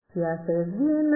Si haces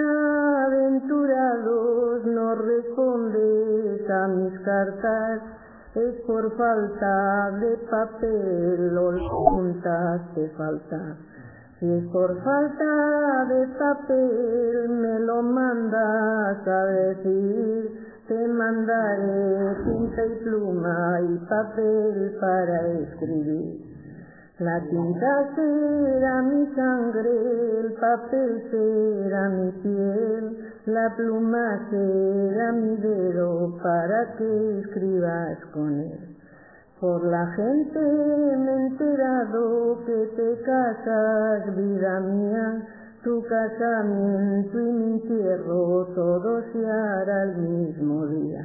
bienaventurados, no respondes a mis cartas, es por falta de papel o juntas te falta. Si es por falta de papel, me lo mandas a decir, te mandaré tinta y pluma y papel para escribir. La tinta será mi sangre, el papel será mi piel, la pluma será mi dedo para que escribas con él. Por la gente me he enterado que te casas, vida mía, tu casamiento y mi entierro todo se hará el mismo día.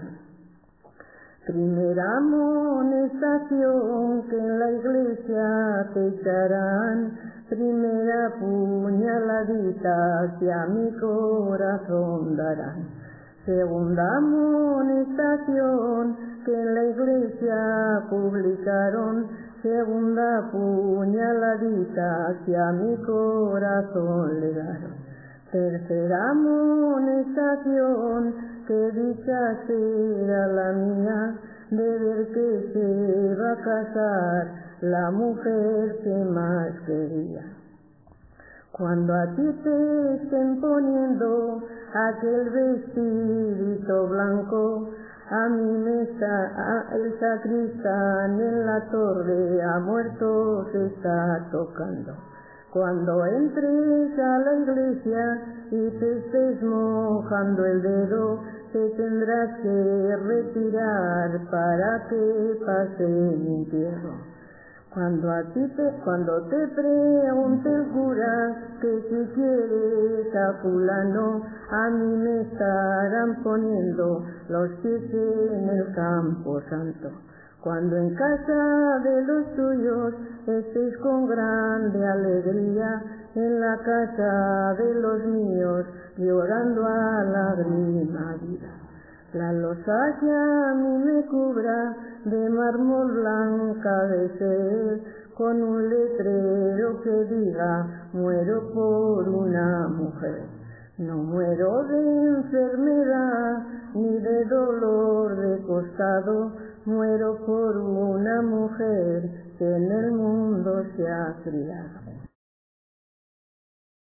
Primera amonestación que en la iglesia te echarán, primera puñaladita que a mi corazón darán. Segunda amonestación que en la iglesia publicaron, segunda puñaladita que a mi corazón le daron. Tercera amonestación, que dicha será la mía, de ver que se va a casar la mujer que más quería. Cuando a ti te estén poniendo aquel vestidito blanco, a mí me está el sacristán en la torre, a muertos está tocando. Cuando entres a la iglesia y te estés mojando el dedo, te tendrás que retirar para que pase mi entierro. Cuando te pregunte el cura que si quieres a fulano, a mí me estarán poniendo los pies en el campo santo. Cuando en casa de los tuyos estés con grande alegría, en la casa de los míos llorando a lágrima vida. La losa que a mí me cubra de mármol blanca de ser, con un letrero que diga muero por una mujer. No muero de enfermedad ni de dolor de costado, muero por una mujer que en el mundo se ha criado.